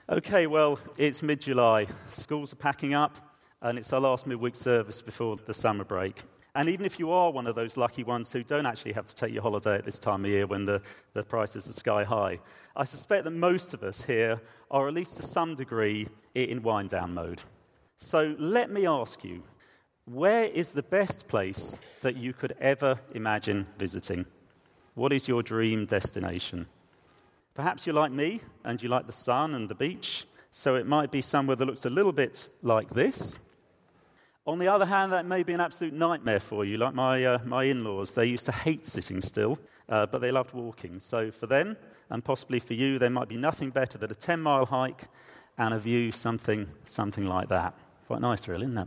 Okay, well, it's mid-July. Schools are packing up, and it's our last midweek service before the summer break. And even if you are one of those lucky ones who don't actually have to take your holiday at this time of year when the prices are sky high, I suspect that most of us here are, at least to some degree, in wind-down mode. So let me ask you, where is the best place that you could ever imagine visiting? What is your dream destination? Perhaps you're like me, and you like the sun and the beach, so it might be somewhere that looks a little bit like this. On the other hand, that may be an absolute nightmare for you, like my in-laws. They used to hate sitting still, but they loved walking. So for them, and possibly for you, there might be nothing better than a 10-mile hike and a view something like that. Quite nice, really, isn't it?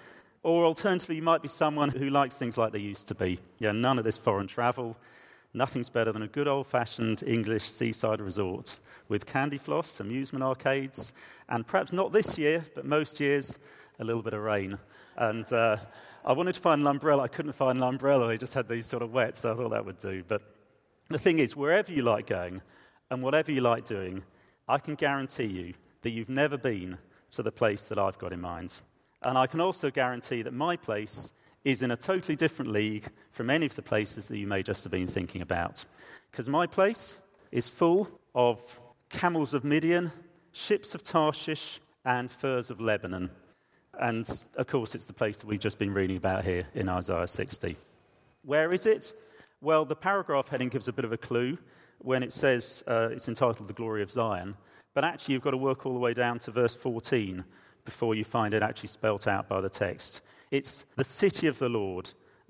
Or alternatively, you might be someone who likes things like they used to be. Yeah, none of this foreign travel. Nothing's better than a good old-fashioned English seaside resort with candy floss, amusement arcades, and perhaps not this year, but most years, a little bit of rain. And I wanted to find an umbrella. I couldn't find an umbrella. They just had these sort of wet, so I thought that would do. But the thing is, wherever you like going and whatever you like doing, I can guarantee you that you've never been to the place that I've got in mind. And I can also guarantee that my place is in a totally different league from any of the places that you may just have been thinking about. Because my place is full of camels of Midian, ships of Tarshish, and furs of Lebanon. And, of course, it's the place that we've just been reading about here in Isaiah 60. Where is it? Well, the paragraph heading gives a bit of a clue when it says it's entitled The Glory of Zion. But actually, you've got to work all the way down to verse 14 before you find it actually spelt out by the text. It's the city of the Lord,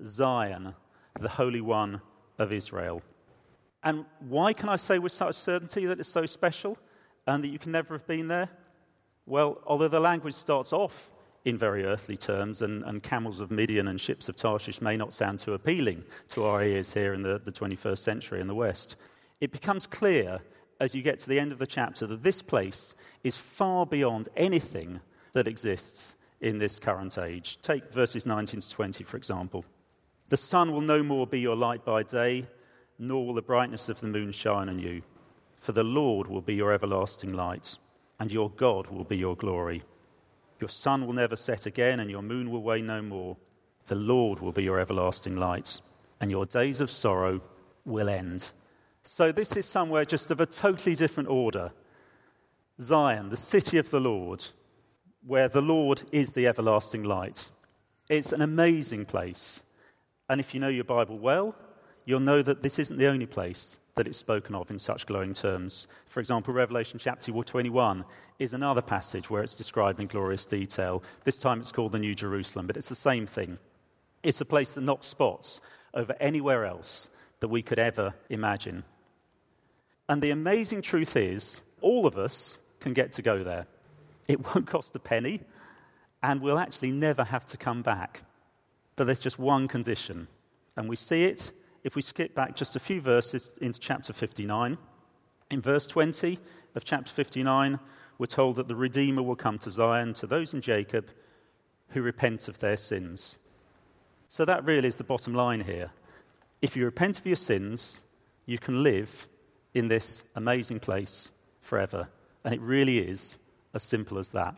Zion, the Holy One of Israel. And why can I say with such certainty that it's so special and that you can never have been there? Well, although the language starts off in very earthly terms and camels of Midian and ships of Tarshish may not sound too appealing to our ears here in the 21st century in the West, it becomes clear as you get to the end of the chapter that this place is far beyond anything that exists in this current age. Take verses 19 to 20, for example. The sun will no more be your light by day, nor will the brightness of the moon shine on you. For the Lord will be your everlasting light, and your God will be your glory. Your sun will never set again, and your moon will wane no more. The Lord will be your everlasting light, and your days of sorrow will end. So this is somewhere just of a totally different order. Zion, the city of the Lord, where the Lord is the everlasting light. It's an amazing place. And if you know your Bible well, you'll know that this isn't the only place that it's spoken of in such glowing terms. For example, Revelation chapter 21 is another passage where it's described in glorious detail. This time it's called the New Jerusalem, but it's the same thing. It's a place that knocks spots over anywhere else that we could ever imagine. And the amazing truth is, all of us can get to go there. It won't cost a penny, and we'll actually never have to come back. But there's just one condition, and we see it if we skip back just a few verses into chapter 59. In verse 20 of chapter 59, we're told that the Redeemer will come to Zion, to those in Jacob who repent of their sins. So that really is the bottom line here. If you repent of your sins, you can live in this amazing place forever. And it really is as simple as that.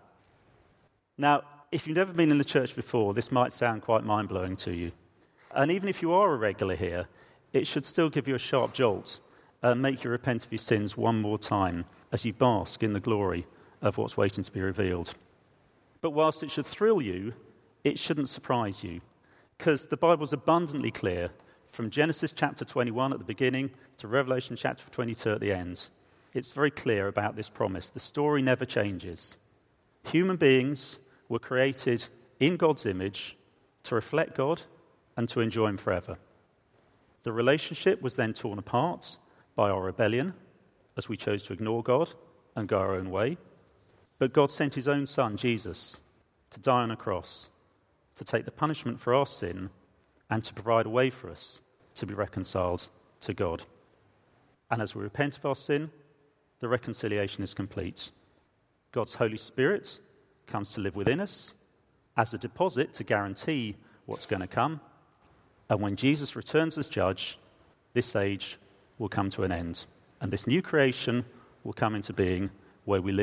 Now, if you've never been in the church before, this might sound quite mind-blowing to you. And even if you are a regular here, it should still give you a sharp jolt and make you repent of your sins one more time as you bask in the glory of what's waiting to be revealed. But whilst it should thrill you, it shouldn't surprise you, because the Bible's abundantly clear from Genesis chapter 21 at the beginning to Revelation chapter 22 at the end. It's very clear about this promise. The story never changes. Human beings were created in God's image to reflect God and to enjoy Him forever. The relationship was then torn apart by our rebellion as we chose to ignore God and go our own way. But God sent His own Son, Jesus, to die on a cross, to take the punishment for our sin and to provide a way for us to be reconciled to God. And as we repent of our sin, the reconciliation is complete. God's Holy Spirit comes to live within us as a deposit to guarantee what's going to come. And when Jesus returns as judge, this age will come to an end. And this new creation will come into being where we live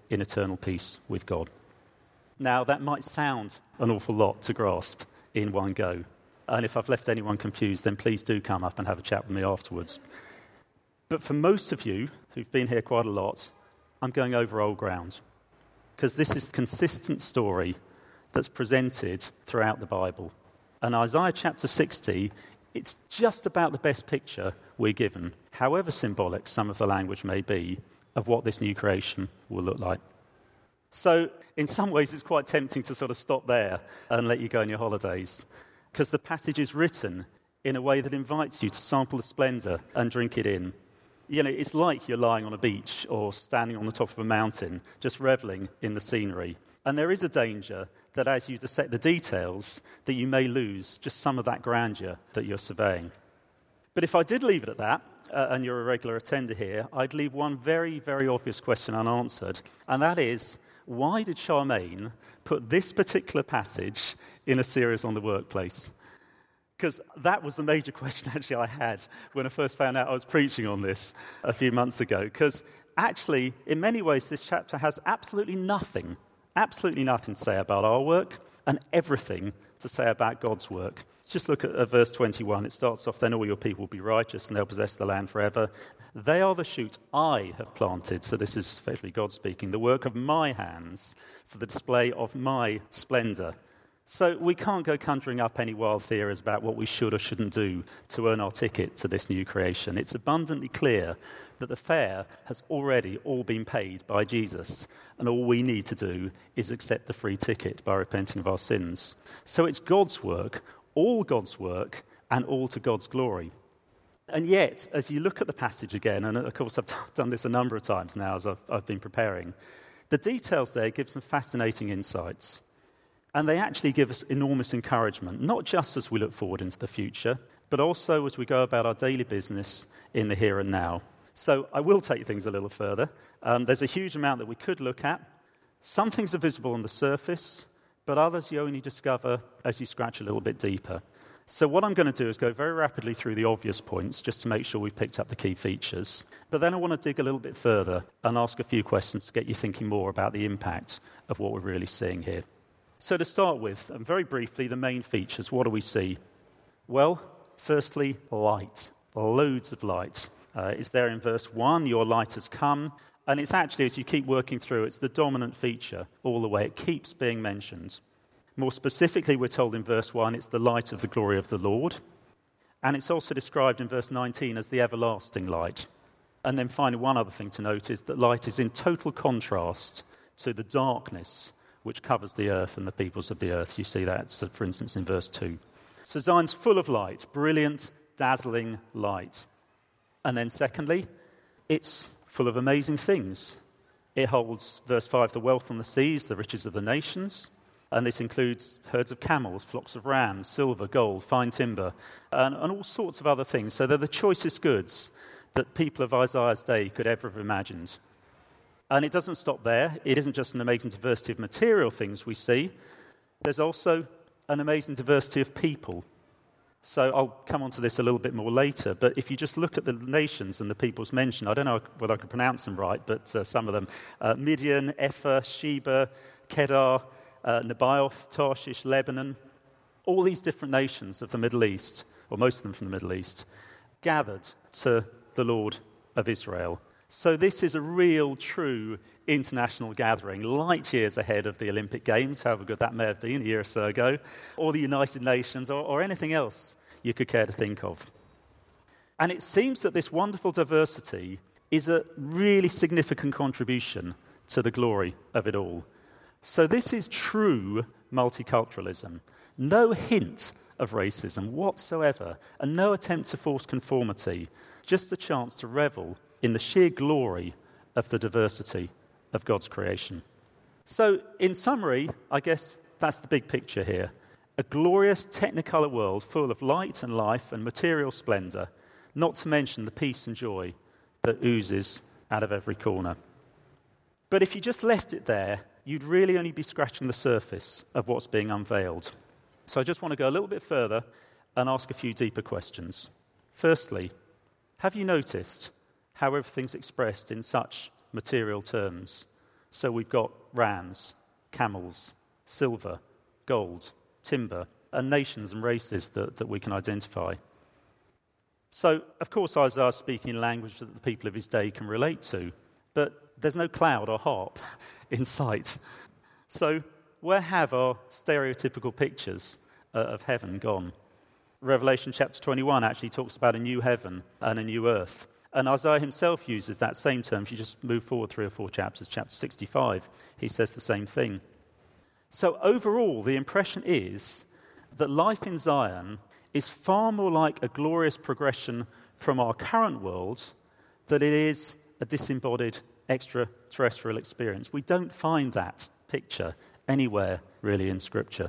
in eternal peace with God. Now, that might sound an awful lot to grasp in one go. And if I've left anyone confused, then please do come up and have a chat with me afterwards. But for most of you who've been here quite a lot, I'm going over old ground. Because this is the consistent story that's presented throughout the Bible. And Isaiah chapter 60, it's just about the best picture we're given, however symbolic some of the language may be, of what this new creation will look like. So, in some ways, it's quite tempting to sort of stop there and let you go on your holidays, because the passage is written in a way that invites you to sample the splendor and drink it in. You know, it's like you're lying on a beach or standing on the top of a mountain, just reveling in the scenery. And there is a danger that as you dissect the details, that you may lose just some of that grandeur that you're surveying. But if I did leave it at that, and you're a regular attender here, I'd leave one very, very obvious question unanswered, and that is, why did Charmaine put this particular passage in a series on the workplace? Because that was the major question actually I had when I first found out I was preaching on this a few months ago. Because actually, in many ways, this chapter has absolutely nothing to say about our work and everything to say about God's work. Just look at verse 21. It starts off, then all your people will be righteous and they'll possess the land forever. They are the shoot I have planted. So this is effectively God speaking. The work of my hands for the display of my splendor. So we can't go conjuring up any wild theories about what we should or shouldn't do to earn our ticket to this new creation. It's abundantly clear that the fare has already all been paid by Jesus, and all we need to do is accept the free ticket by repenting of our sins. So it's God's work, and all to God's glory. And yet, as you look at the passage again, and of course I've done this a number of times now as I've been preparing, the details there give some fascinating insights. And they actually give us enormous encouragement, not just as we look forward into the future, but also as we go about our daily business in the here and now. So I will take things a little further. There's a huge amount that we could look at. Some things are visible on the surface, but others you only discover as you scratch a little bit deeper. So what I'm going to do is go very rapidly through the obvious points, just to make sure we've picked up the key features. But then I want to dig a little bit further and ask a few questions to get you thinking more about the impact of what we're really seeing here. So to start with, and very briefly, the main features. What do we see? Well, firstly, light. Loads of light. It's there in verse 1, your light has come. And it's actually, as you keep working through, it's the dominant feature all the way. It keeps being mentioned. More specifically, we're told in verse 1, it's the light of the glory of the Lord. And it's also described in verse 19 as the everlasting light. And then finally, one other thing to note is that light is in total contrast to the darkness which covers the earth and the peoples of the earth. You see that, for instance, in verse 2. So Zion's full of light, brilliant, dazzling light. And then secondly, it's full of amazing things. It holds, verse 5, the wealth on the seas, the riches of the nations. And this includes herds of camels, flocks of rams, silver, gold, fine timber, and all sorts of other things. So they're the choicest goods that people of Isaiah's day could ever have imagined. And it doesn't stop there. It isn't just an amazing diversity of material things we see. There's also an amazing diversity of people. So I'll come on to this a little bit more later, but if you just look at the nations and the peoples mentioned, I don't know whether I can pronounce them right, but some of them, Midian, Ephah, Sheba, Kedar, Nebaioth, Tarshish, Lebanon, all these different nations of the Middle East, or most of them from the Middle East, gathered to the Lord of Israel. So this is a real, true international gathering, light years ahead of the Olympic Games, however good that may have been a year or so ago, or the United Nations, or anything else you could care to think of. And it seems that this wonderful diversity is a really significant contribution to the glory of it all. So this is true multiculturalism. No hint of racism whatsoever, and no attempt to force conformity, just a chance to revel in the sheer glory of the diversity of God's creation. So, in summary, I guess that's the big picture here. A glorious technicolor world full of light and life and material splendor, not to mention the peace and joy that oozes out of every corner. But if you just left it there, you'd really only be scratching the surface of what's being unveiled. So I just want to go a little bit further and ask a few deeper questions. Firstly, have you noticed how everything's expressed in such material terms? So we've got rams, camels, silver, gold, timber, and nations and races that we can identify. So, of course, Isaiah is speaking in language that the people of his day can relate to, but there's no cloud or harp in sight. So where have our stereotypical pictures of heaven gone? Revelation chapter 21 actually talks about a new heaven and a new earth. And Isaiah himself uses that same term. If you just move forward 3 or 4 chapters, chapter 65, he says the same thing. So overall, the impression is that life in Zion is far more like a glorious progression from our current world than it is a disembodied extraterrestrial experience. We don't find that picture anywhere really in Scripture.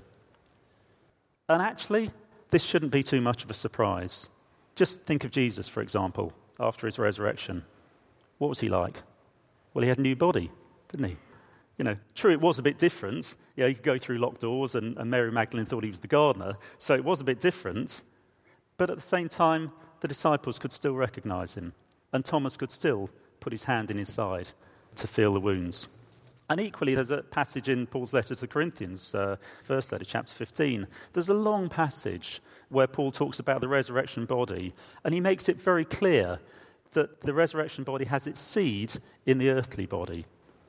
And actually, this shouldn't be too much of a surprise. Just think of Jesus, for example, after his resurrection. What was he like? Well, he had a new body, didn't he? True, it was a bit different. You could go through locked doors, and Mary Magdalene thought he was the gardener, so it was a bit different. But at the same time, the disciples could still recognize him, and Thomas could still put his hand in his side to feel the wounds. And equally, there's a passage in Paul's letter to the Corinthians, first letter, chapter 15. There's a long passage where Paul talks about the resurrection body, and he makes it very clear that the resurrection body has its seed in the earthly body.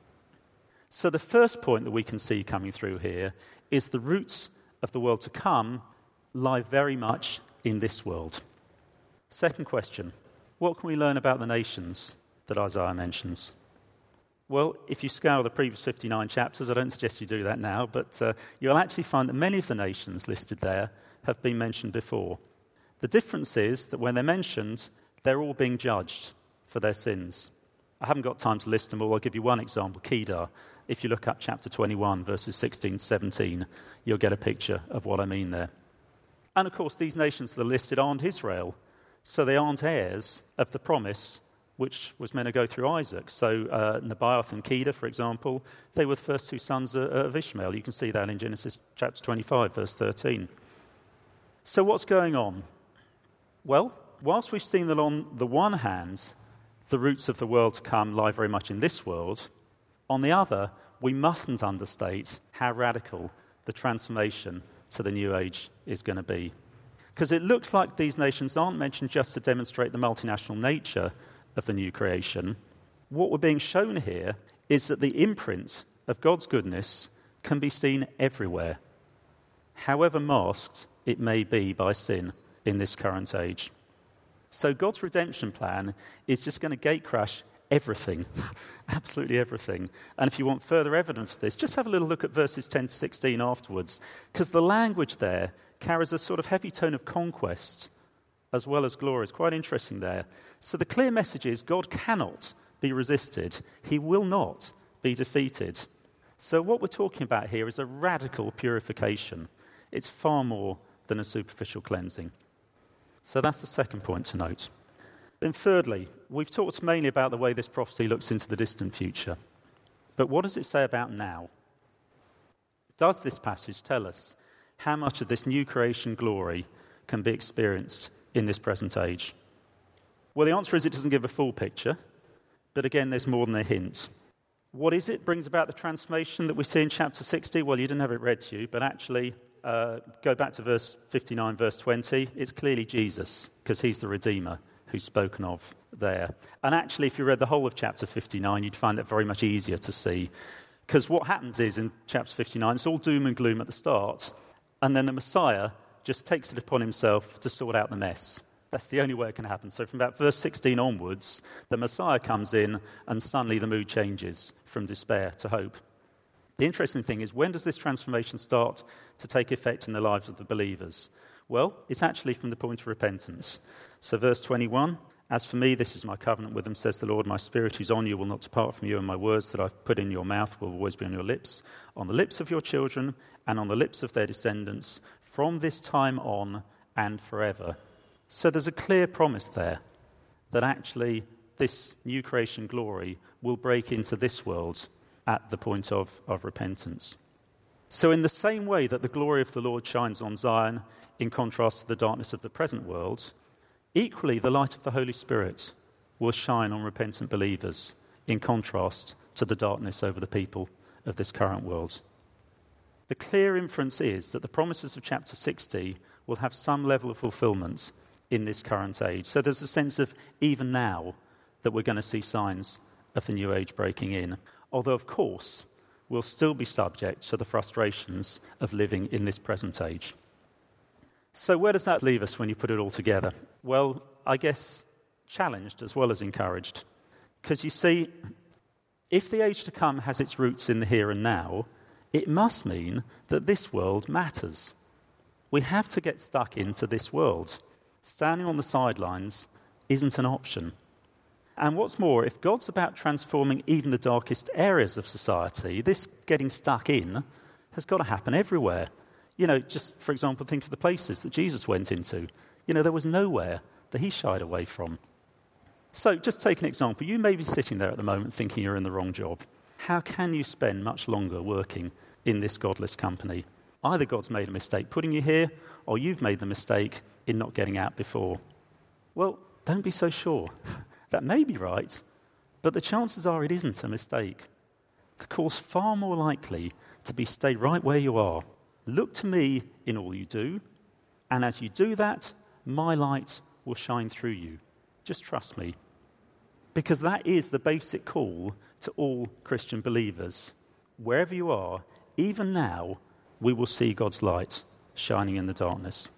So the first point that we can see coming through here is the roots of the world to come lie very much in this world. Second question, what can we learn about the nations that Isaiah mentions? Well, if you scour the previous 59 chapters, I don't suggest you do that now, but you'll actually find that many of the nations listed there have been mentioned before. The difference is that when they're mentioned, they're all being judged for their sins. I haven't got time to list them all. I'll give you one example, Kedar. If you look up chapter 21, verses 16 to 17, you'll get a picture of what I mean there. And of course, these nations that are listed aren't Israel, so they aren't heirs of the promise which was meant to go through Isaac. So Nebaioth and Kedar, for example, they were the first 2 sons of Ishmael. You can see that in Genesis chapter 25, verse 13. So what's going on? Well, whilst we've seen that on the one hand, the roots of the world to come lie very much in this world, on the other, we mustn't understate how radical the transformation to the new age is going to be. Because it looks like these nations aren't mentioned just to demonstrate the multinational nature of the new creation. What we're being shown here is that the imprint of God's goodness can be seen everywhere, however masked it may be by sin in this current age. So God's redemption plan is just going to gate crash everything, absolutely everything. And if you want further evidence of this, just have a little look at verses 10 to 16 afterwards, because the language there carries a sort of heavy tone of conquest as well as glory. It's quite interesting there. So the clear message is God cannot be resisted. He will not be defeated. So what we're talking about here is a radical purification. It's far more than a superficial cleansing. So that's the second point to note. Then thirdly, we've talked mainly about the way this prophecy looks into the distant future. But what does it say about now? Does this passage tell us how much of this new creation glory can be experienced in this present age? Well, the answer is it doesn't give a full picture, but again, there's more than a hint. What is it? Brings about the transformation that we see in chapter 60? Well, you didn't have it read to you, but actually, go back to verse 59, verse 20. It's clearly Jesus, because he's the Redeemer who's spoken of there. And actually, if you read the whole of chapter 59, you'd find that very much easier to see. Because what happens is, in chapter 59, it's all doom and gloom at the start, and then the Messiah just takes it upon himself to sort out the mess. That's the only way it can happen. So from about verse 16 onwards, the Messiah comes in, and suddenly the mood changes from despair to hope. The interesting thing is, when does this transformation start to take effect in the lives of the believers? Well, it's actually from the point of repentance. So verse 21, "As for me, this is my covenant with them, says the Lord, my spirit is on you, will not depart from you, and my words that I've put in your mouth will always be on your lips, on the lips of your children, and on the lips of their descendants, from this time on and forever." So there's a clear promise there that actually this new creation glory will break into this world at the point of repentance. So in the same way that the glory of the Lord shines on Zion in contrast to the darkness of the present world, equally the light of the Holy Spirit will shine on repentant believers in contrast to the darkness over the people of this current world. The clear inference is that the promises of chapter 60 will have some level of fulfillment in this current age. So there's a sense of even now that we're going to see signs of the new age breaking in. Although, of course, we'll still be subject to the frustrations of living in this present age. So where does that leave us when you put it all together? Well, I guess challenged as well as encouraged. Because you see, if the age to come has its roots in the here and now, it must mean that this world matters. We have to get stuck into this world. Standing on the sidelines isn't an option. And what's more, if God's about transforming even the darkest areas of society, this getting stuck in has got to happen everywhere. Just for example, think of the places that Jesus went into. There was nowhere that he shied away from. So just take an example. You may be sitting there at the moment thinking you're in the wrong job. How can you spend much longer working in this godless company? Either God's made a mistake putting you here, or you've made the mistake in not getting out before. Well, don't be so sure. That may be right, but the chances are it isn't a mistake. The call's far more likely to be stay right where you are. Look to me in all you do, and as you do that, my light will shine through you. Just trust me. Because that is the basic call to all Christian believers. Wherever you are, even now, we will see God's light shining in the darkness.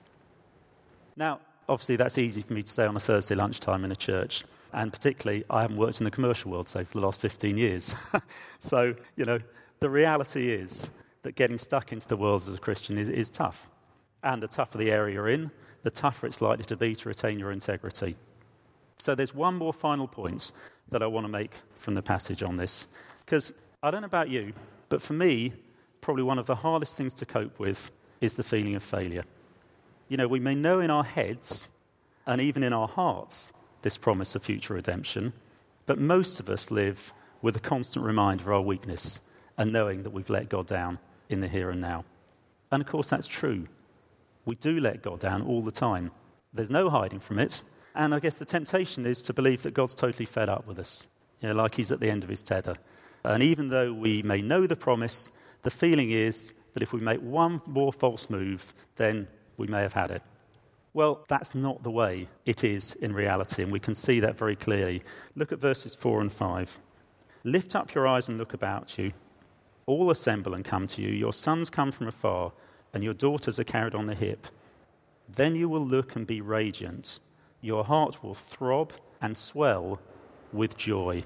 Now, obviously, that's easy for me to say on a Thursday lunchtime in a church. And particularly, I haven't worked in the commercial world, say, for the last 15 years. So, the reality is that getting stuck into the world as a Christian is tough. And the tougher the area you're in, the tougher it's likely to be to retain your integrity. So there's one more final point that I want to make from the passage on this. Because I don't know about you, but for me, probably one of the hardest things to cope with is the feeling of failure. We may know in our heads and even in our hearts this promise of future redemption, but most of us live with a constant reminder of our weakness and knowing that we've let God down in the here and now. And of course, that's true. We do let God down all the time. There's no hiding from it. And I guess the temptation is to believe that God's totally fed up with us, like he's at the end of his tether. And even though we may know the promise, the feeling is that if we make one more false move, then we may have had it. Well, that's not the way it is in reality, and we can see that very clearly. Look at verses 4 and 5. Lift up your eyes and look about you. All assemble and come to you. Your sons come from afar, and your daughters are carried on the hip. Then you will look and be radiant. Your heart will throb and swell with joy.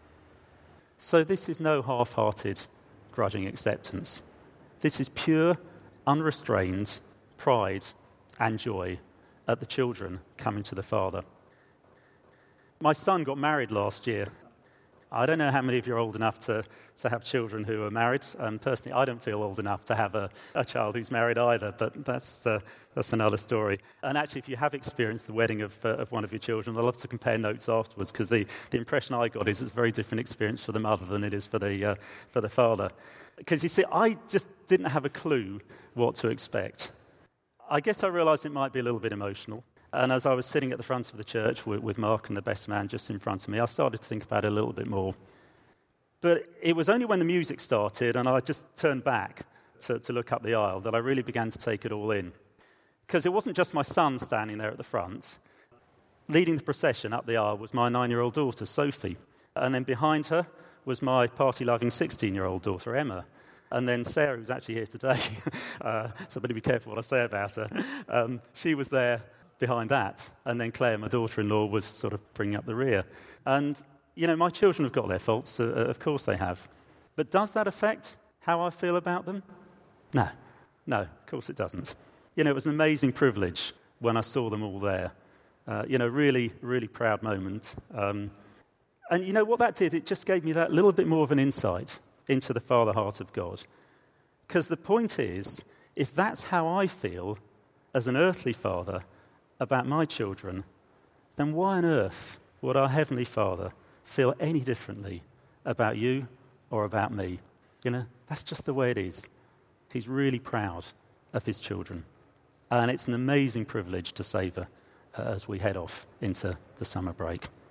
So this is no half-hearted, grudging acceptance. This is pure, unrestrained pride and joy at the children coming to the Father. My son got married last year. I don't know how many of you are old enough to have children who are married. Personally, I don't feel old enough to have a child who's married either, but that's another story. And actually, if you have experienced the wedding of one of your children, I'd love to compare notes afterwards, because the impression I got is it's a very different experience for the mother than it is for the father. Because you see, I just didn't have a clue what to expect. I guess I realised it might be a little bit emotional. And as I was sitting at the front of the church with Mark and the best man just in front of me, I started to think about it a little bit more. But it was only when the music started and I just turned back to look up the aisle that I really began to take it all in. Because it wasn't just my son standing there at the front. Leading the procession up the aisle was my 9-year-old daughter, Sophie. And then behind her was my party-loving 16-year-old daughter, Emma. And then Sarah, who's actually here today, so I better be careful what I say about her, she was there behind that. And then Claire, my daughter-in-law, was sort of bringing up the rear. And, my children have got their faults, of course they have. But does that affect how I feel about them? No, of course it doesn't. It was an amazing privilege when I saw them all there. Really, really proud moment. And what that did, it just gave me that little bit more of an insight into the Father heart of God. Because the point is, if that's how I feel as an earthly father about my children, then why on earth would our Heavenly Father feel any differently about you or about me? That's just the way it is. He's really proud of his children. And it's an amazing privilege to savour as we head off into the summer break.